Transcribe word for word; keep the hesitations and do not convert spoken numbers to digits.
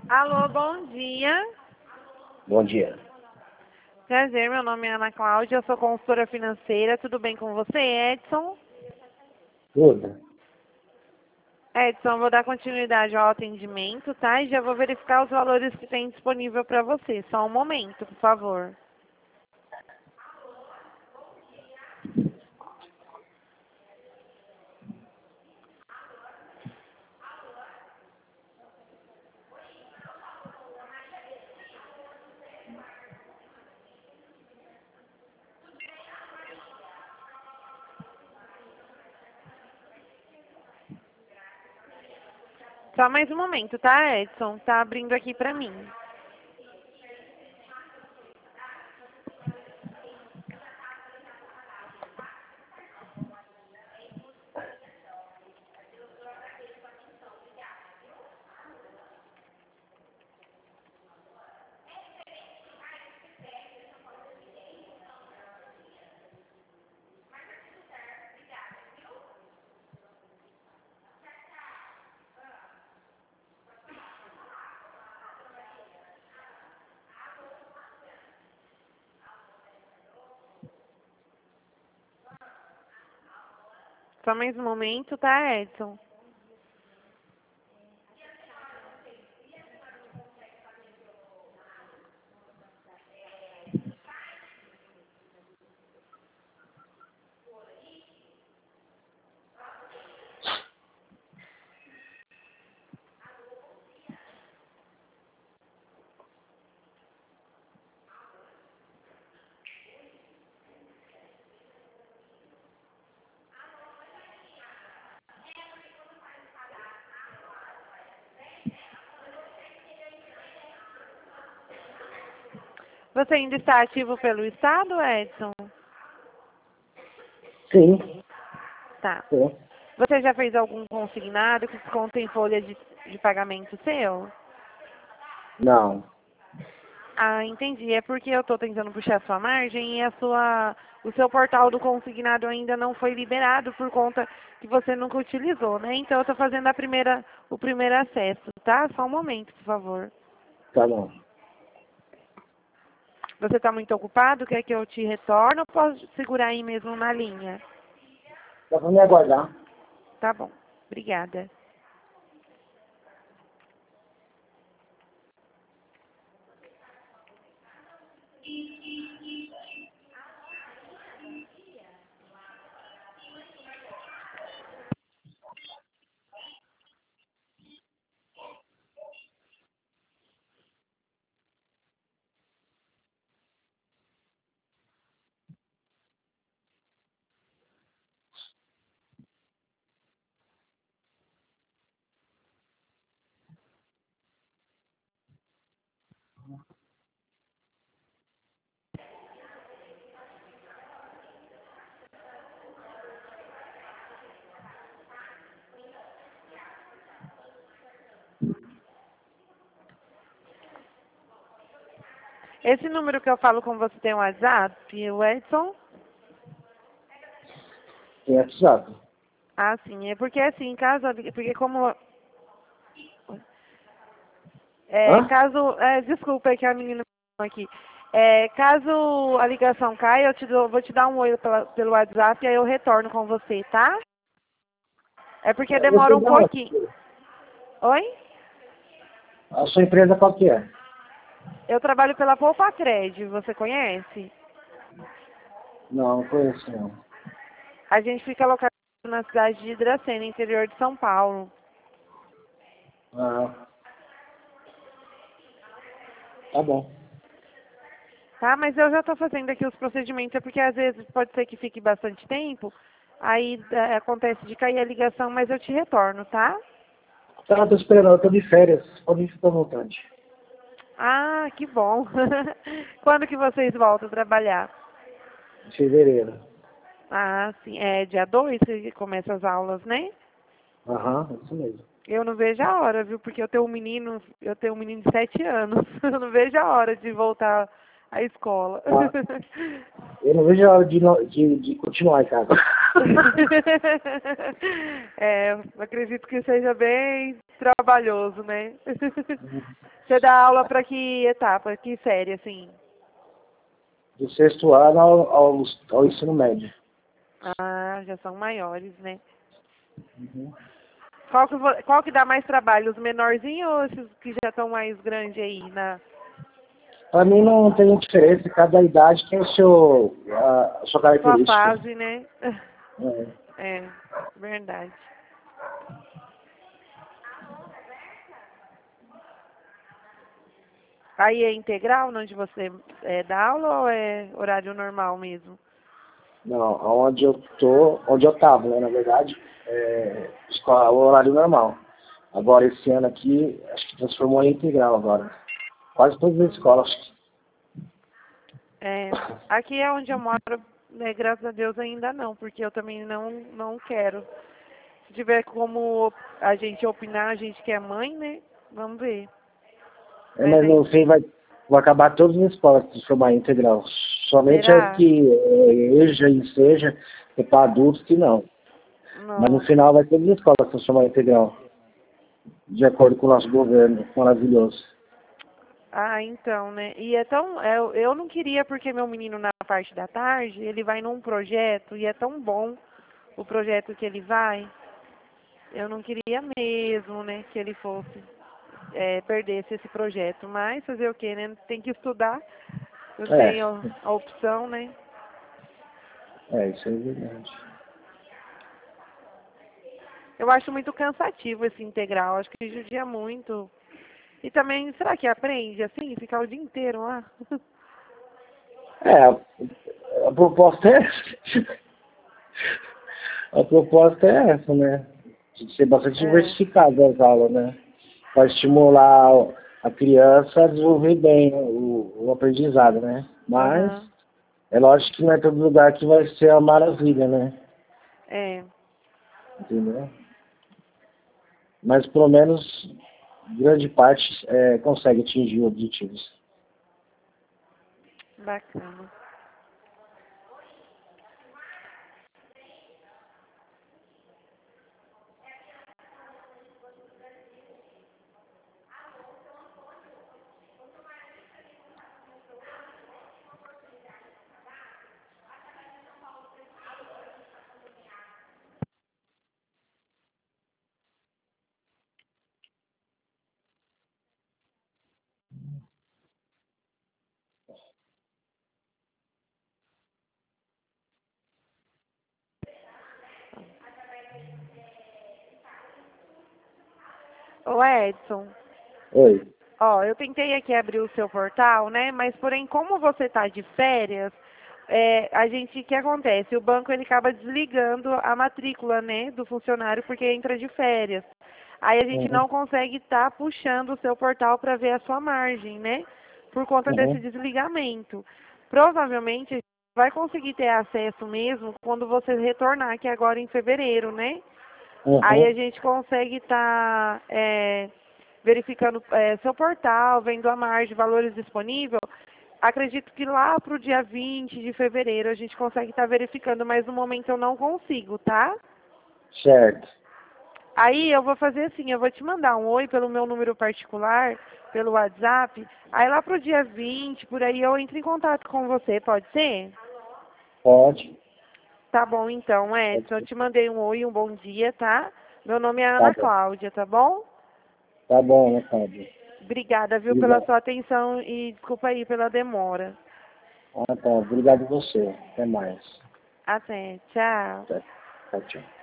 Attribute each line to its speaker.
Speaker 1: Alô, bom dia.
Speaker 2: Bom dia.
Speaker 1: Prazer, meu nome é Ana Cláudia, eu sou consultora financeira. Tudo bem com você, Edson?
Speaker 2: Tudo?
Speaker 1: Edson, vou dar continuidade ao atendimento, tá? E já vou verificar os valores que tem disponível para você. Só um momento, por favor. Só mais um momento, tá, Edson? Tá abrindo aqui para mim. Só mais um momento, tá, Edson? Você ainda está ativo pelo Estado, Edson?
Speaker 2: Sim.
Speaker 1: Tá.
Speaker 2: Sim.
Speaker 1: Você já fez algum consignado que desconta em folha de, de pagamento seu?
Speaker 2: Não.
Speaker 1: Ah, entendi. É porque eu estou tentando puxar a sua margem e a sua, o seu portal do consignado ainda não foi liberado por conta que você nunca utilizou, né? Então eu estou fazendo a primeira, o primeiro acesso, tá? Só um momento, por favor.
Speaker 2: Tá bom.
Speaker 1: Você está muito ocupado? Quer que eu te retorne ou posso segurar aí mesmo na linha?
Speaker 2: Dá pra me aguardar.
Speaker 1: Tá bom. Obrigada. Esse número que eu falo com você tem um WhatsApp, o Edson?
Speaker 2: Tem WhatsApp.
Speaker 1: Ah, sim. É porque assim, caso... Porque como... É,
Speaker 2: Hã?
Speaker 1: caso... É, desculpa, é que a menina aqui. É, caso a ligação caia, eu te dou, vou te dar um oi pela, pelo WhatsApp e aí eu retorno com você, tá? É porque demora
Speaker 2: Você
Speaker 1: um
Speaker 2: dá uma...
Speaker 1: pouquinho. Oi?
Speaker 2: A sua empresa qual que é?
Speaker 1: Eu trabalho pela Poupacred, você conhece?
Speaker 2: Não, não conheço não.
Speaker 1: A gente fica localizado na cidade de Hidracena, interior de São Paulo.
Speaker 2: Ah. Tá bom.
Speaker 1: Tá, mas eu já estou fazendo aqui os procedimentos, é porque às vezes pode ser que fique bastante tempo, aí é, acontece de cair a ligação, mas eu te retorno, tá?
Speaker 2: Tá, tô esperando, eu tô de férias. Pode ficar à vontade.
Speaker 1: Ah, que bom. Quando que vocês voltam a trabalhar?
Speaker 2: Em fevereiro.
Speaker 1: Ah, sim, é dia dois que começa as aulas, né?
Speaker 2: Aham, isso mesmo.
Speaker 1: Eu não vejo a hora, viu? Porque eu tenho um menino, eu tenho um menino de sete anos. Eu não vejo a hora de voltar à escola.
Speaker 2: Ah, eu não vejo a hora de, no- de, de continuar em casa.
Speaker 1: É, eu acredito que seja bem trabalhoso, né? Você dá aula para que etapa, que série, assim?
Speaker 2: Do sexto ano ao, ao, ao ensino médio.
Speaker 1: Ah, já são maiores, né?
Speaker 2: Uhum.
Speaker 1: Qual que, vo- qual que dá mais trabalho, os menorzinhos ou esses que já estão mais grandes aí? Na...
Speaker 2: Para mim não tem diferença, cada idade tem o seu, a, a sua
Speaker 1: Sua
Speaker 2: característica.
Speaker 1: fase, né?
Speaker 2: É.
Speaker 1: É, verdade. Aí é integral, onde você é, dá aula ou é horário normal mesmo?
Speaker 2: Não, onde eu tô, onde eu tava, né, na verdade, é escola, horário normal. Agora esse ano aqui, acho que transformou em integral agora. Quase todas as escolas.
Speaker 1: É, aqui é onde eu moro, né, graças a Deus ainda não, porque eu também não, não quero. Se tiver como a gente opinar, a gente que é mãe, né? Vamos ver.
Speaker 2: É,
Speaker 1: Mas
Speaker 2: mas
Speaker 1: aí,
Speaker 2: no fim vai, vai acabar todas as escolas transformar em integral. Somente as
Speaker 1: será?
Speaker 2: que é, EJA e SEJA, é para adultos que não. Mas no
Speaker 1: Nossa.
Speaker 2: final vai todas as escolas transformar em integral. De acordo com o nosso governo maravilhoso.
Speaker 1: Ah, então, né? E é tão. Eu, eu não queria, porque meu menino, na parte da tarde, ele vai num projeto e é tão bom o projeto que ele vai. Eu não queria mesmo, né, que ele fosse, é, perdesse esse projeto. Mas fazer o quê, né? Tem que estudar. Eu
Speaker 2: É,
Speaker 1: tenho a opção, né?
Speaker 2: é, isso é verdade.
Speaker 1: Eu acho muito cansativo esse integral. Acho que judia muito. E também, será que aprende assim, ficar o dia inteiro lá?
Speaker 2: É, a, a proposta é essa. A proposta é essa, né? De ser bastante
Speaker 1: É.
Speaker 2: diversificada as aulas, né? Para estimular a criança a desenvolver bem o, o aprendizado, né? Mas
Speaker 1: Aham.
Speaker 2: é lógico que não é todo lugar que vai ser a maravilha, né?
Speaker 1: É.
Speaker 2: Entendeu? Mas pelo menos grande parte é, consegue atingir objetivos.
Speaker 1: Bacana. Ô Edson,
Speaker 2: Oi.
Speaker 1: ó, eu tentei aqui abrir o seu portal, né? Mas porém, como você está de férias, é, a gente, o que acontece? O banco ele acaba desligando a matrícula, né, do funcionário porque entra de férias. Aí a gente
Speaker 2: Uhum.
Speaker 1: não consegue estar puxando o seu portal para ver a sua margem, né? Por conta desse
Speaker 2: Uhum.
Speaker 1: desligamento. Provavelmente a gente vai conseguir ter acesso mesmo quando você retornar, que é agora em fevereiro, né? Aí a
Speaker 2: Uhum.
Speaker 1: gente consegue estar verificando é, seu portal, vendo a margem, valores disponíveis. Acredito que lá para o dia vinte de fevereiro a gente consegue estar verificando, mas no momento eu não consigo, tá?
Speaker 2: Certo.
Speaker 1: Aí eu vou fazer assim, eu vou te mandar um oi pelo meu número particular, pelo WhatsApp. Aí lá pro dia vinte, por aí eu entro em contato com você, pode ser?
Speaker 2: Pode.
Speaker 1: Tá bom então,
Speaker 2: Pode
Speaker 1: Edson. Eu
Speaker 2: ser.
Speaker 1: te mandei um oi, um bom dia, tá? Meu nome é
Speaker 2: Tá
Speaker 1: Ana
Speaker 2: bom.
Speaker 1: Cláudia, tá bom?
Speaker 2: Tá bom, né, Fábio?
Speaker 1: Obrigada, viu, pela
Speaker 2: Obrigado.
Speaker 1: sua atenção e desculpa aí pela demora.
Speaker 2: Ah, tá. Obrigado a você. Até mais.
Speaker 1: Até, tchau.
Speaker 2: Tá. Tchau, tchau.